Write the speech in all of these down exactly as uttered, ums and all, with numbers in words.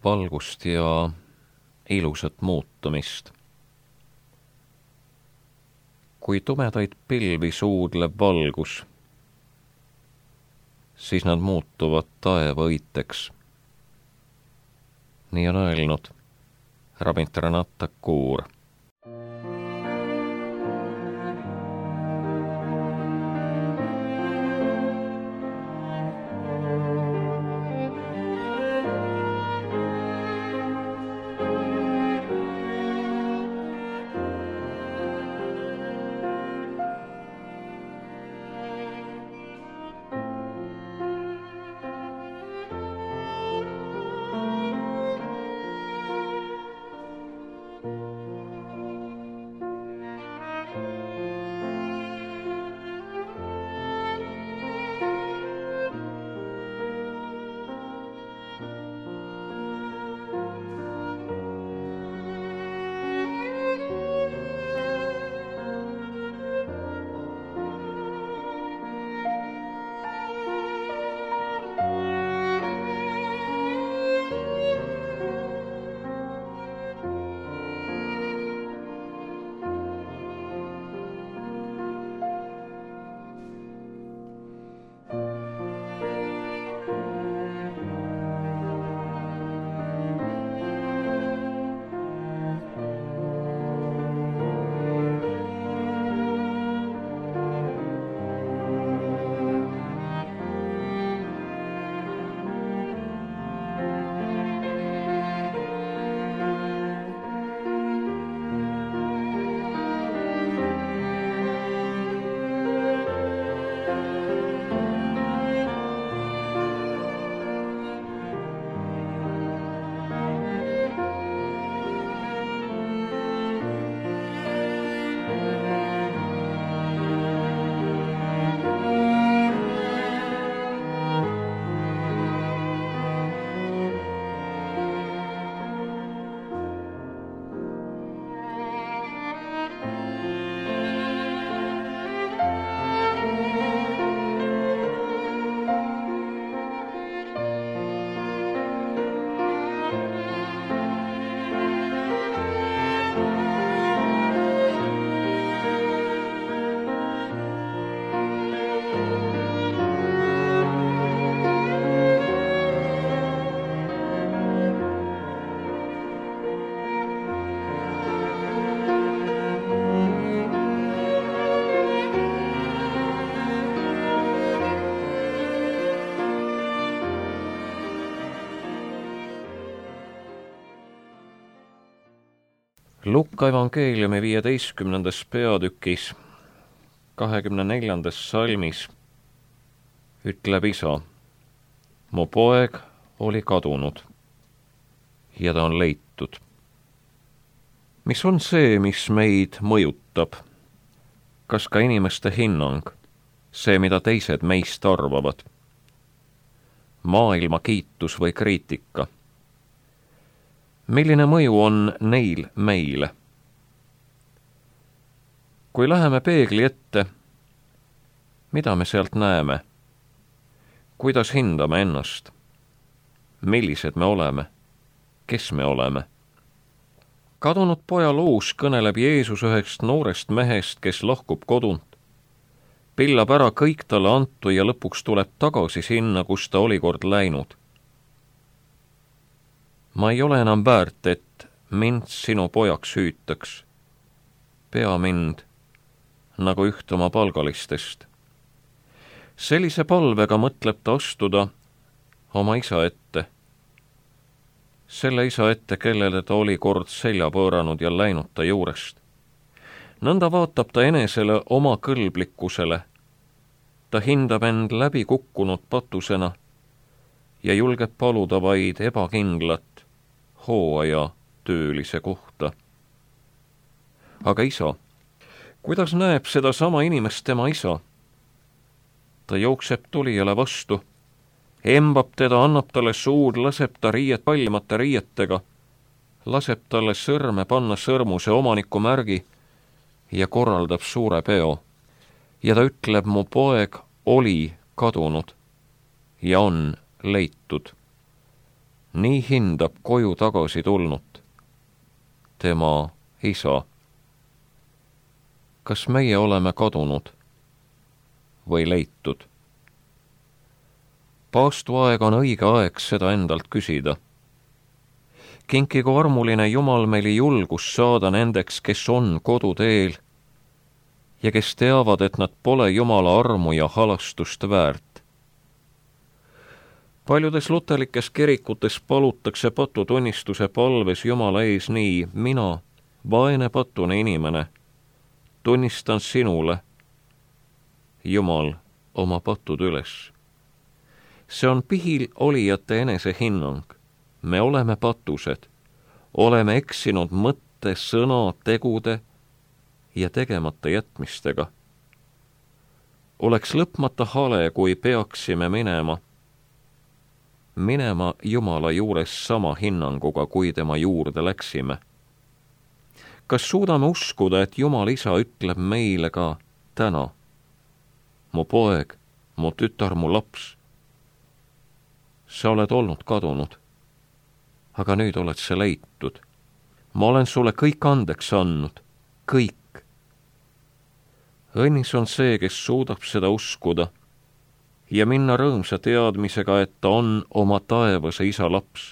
valgust ja ilusat muutumist. Kui tumedaid pilvi suudleb valgus, siis nad muutuvad taevaõiteks. Nii on öelnud Rabindranath Tagore. Luka evangeeliumi viieteistkümnendas peatükis, kahekümne neljandas salmis ütleb isa, mu poeg oli kadunud ja ta on leitud. Mis on see, mis meid mõjutab? Kas ka inimeste hinnang, see, mida teised meist arvavad? Maailma kiitus või kriitika? Milline mõju on neil meile? Kui läheme peegli ette, mida me sealt näeme? Kuidas hindame ennast? Millised me oleme? Kes me oleme? Kadunud poja loos kõneleb Jeesus ühest noorest mehest, kes lahkub kodunt, pillab ära kõik talle antu ja lõpuks tuleb tagasi sinna, kus ta oli kord läinud. Ma ei ole enam väärt, et mind sinu pojaks hüütaks. Pea mind nagu üht oma palgalistest. Sellise palvega mõtleb ta astuda oma isa ette. Selle isa ette, kellele ta oli kord selja pööranud ja läinud ta juurest. Nõnda vaatab ta enesele oma kõlblikkusele. Ta hindab end läbi kukkunud patusena ja julgeb paluda vaid ebakindlat hooaja töölise kohta. Aga isa, kuidas näeb seda sama inimest tema isa? Ta jookseb tulijale vastu, embab teda, annab talle suud, laseb ta riiet paljemate riietega, laseb talle sõrme panna sõrmuse omaniku märgi ja korraldab suure peo. Ja ta ütleb, mu poeg oli kadunud ja on leitud. nii hindab koju tagasi tulnut tema isa. Kas meie oleme kadunud või leitud? Paastuaeg on õige aeg seda endalt küsida. Kinkigu armuline Jumal meile julgus saada nendeks, kes on koduteel ja kes teavad, et nad pole Jumala armu ja halastust väärt. Paljudes luterlikes kirikutes palutakse patutunnistuse palves Jumala ees nii: mina, vaene patune inimene, tunnistan sinule, Jumal, oma patud üles. See on pihil olijate enesehinnang. Me oleme patused, oleme eksinud mõtte, sõna, tegude ja tegemata jätmistega. Oleks lõpmata hale, kui peaksime minema, minema Jumala juures sama hinnanguga, kui tema juurde läksime. Kas suudame uskuda, et Jumal isa ütleb meile ka täna: mu poeg, mu tütar, mu laps, sa oled olnud kadunud, aga nüüd oled sa leitud. Ma olen sulle kõik andeks andnud, kõik. Õnnis on see, kes suudab seda uskuda ja minna rõõmsa teadmisega, et ta on oma taevase isa laps.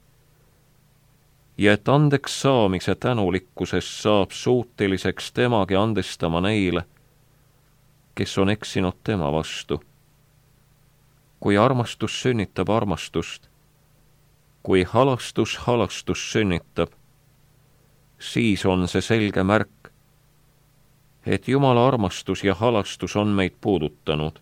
Ja et andeks saamise tänulikkuses saab suuteliseks temagi andestama neile, kes on eksinud tema vastu. Kui armastus sünnitab armastust, kui halastus halastus sünnitab, siis on see selge märk, et Jumala armastus ja halastus on meid puudutanud.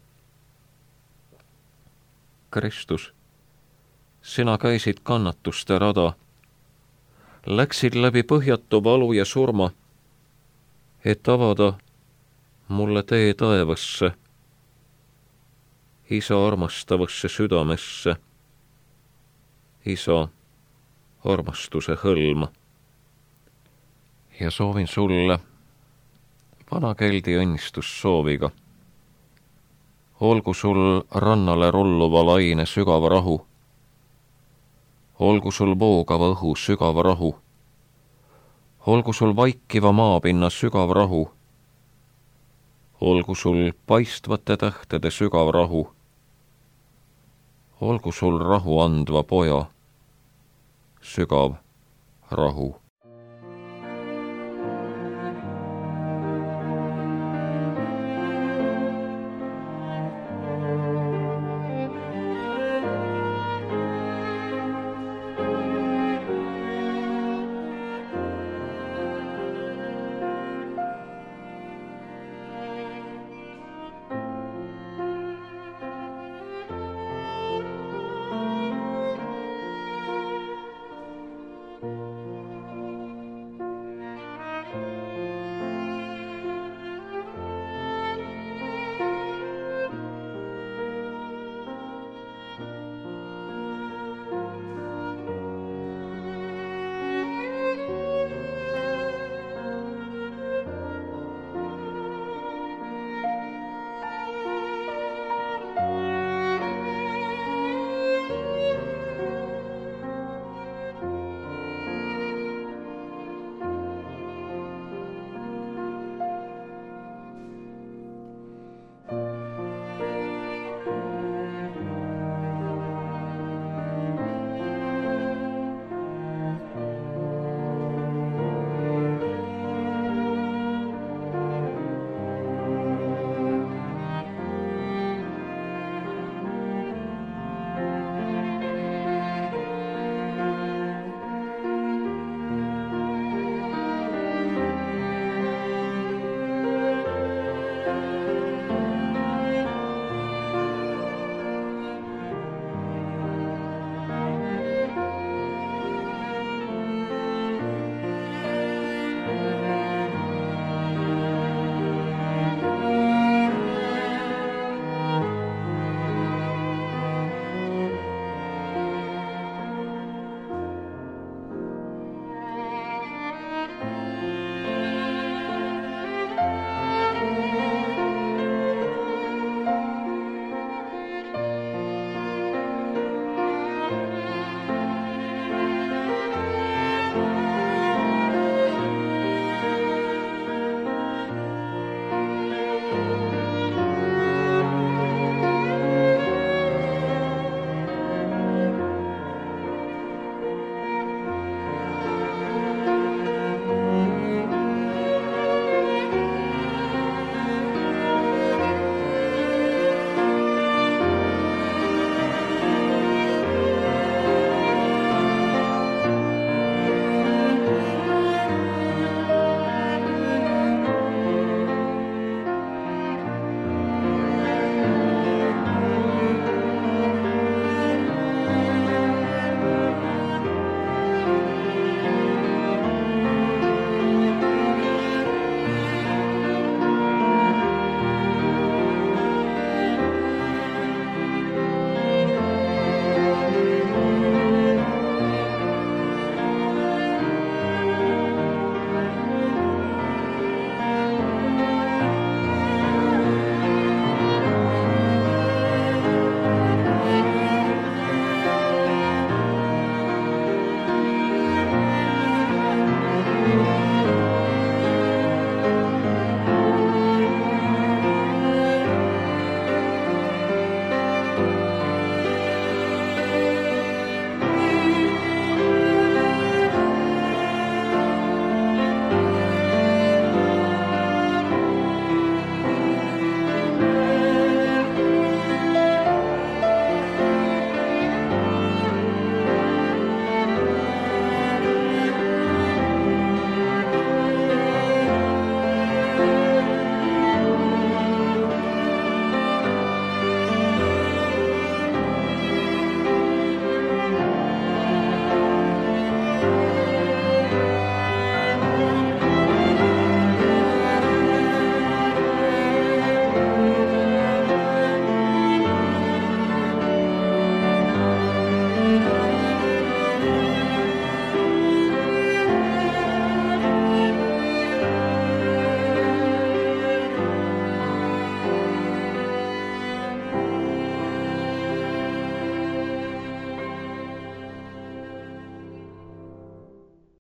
Kristus, sina käisid kannatuste rada, läksid läbi põhjatu valu ja surma, et avada mulle tee taevasse, isa armastavasse südamesse, isa armastuse hõlma. Ja soovin sulle vana keldi õnnistussooviga. Olgu sul rannale rulluva laine sügav rahu. Olgu sul voogava õhu sügav rahu. Olgu sul vaikiva maapinna sügav rahu. Olgu sul paistvate tähtede sügav rahu. Olgu sul rahu andva poja sügav rahu.